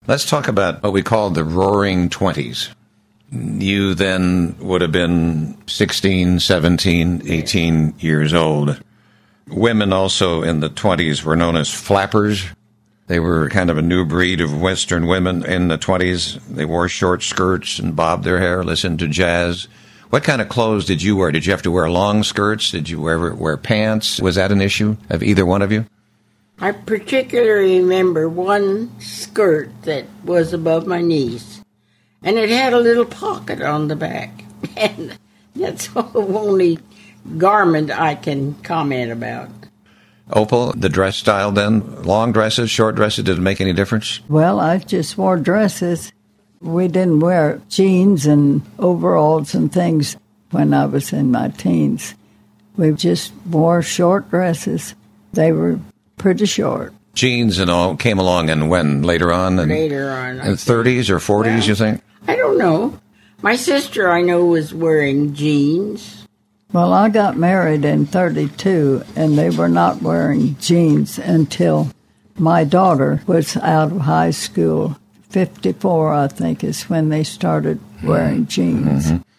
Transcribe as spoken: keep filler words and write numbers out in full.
Let's talk about what we call the roaring twenties. You then would have been sixteen, seventeen, eighteen years old. Women also in the twenties were known as flappers. They were kind of a new breed of Western women in the twenties. They wore short skirts and bobbed their hair, listened to jazz. What kind of clothes did you wear? Did you have to wear long skirts? Did you wear, wear pants? Was that an issue of either one of you? I particularly remember one skirt that was above my knees, and it had a little pocket on the back. And that's the only garment I can comment about. Opal, the dress style then? Long dresses, short dresses, did it make any difference? Well, I just wore dresses. We didn't wear jeans and overalls and things when I was in my teens. We just wore short dresses. They were pretty short. Jeans and all came along and when? Later on? And, Later on. In the thirties or forties, well, you think? I don't know. My sister, I know, was wearing jeans. Well, I got married in thirty-two, and they were not wearing jeans until my daughter was out of high school. fifty-four, I think, is when they started wearing jeans. Mm-hmm.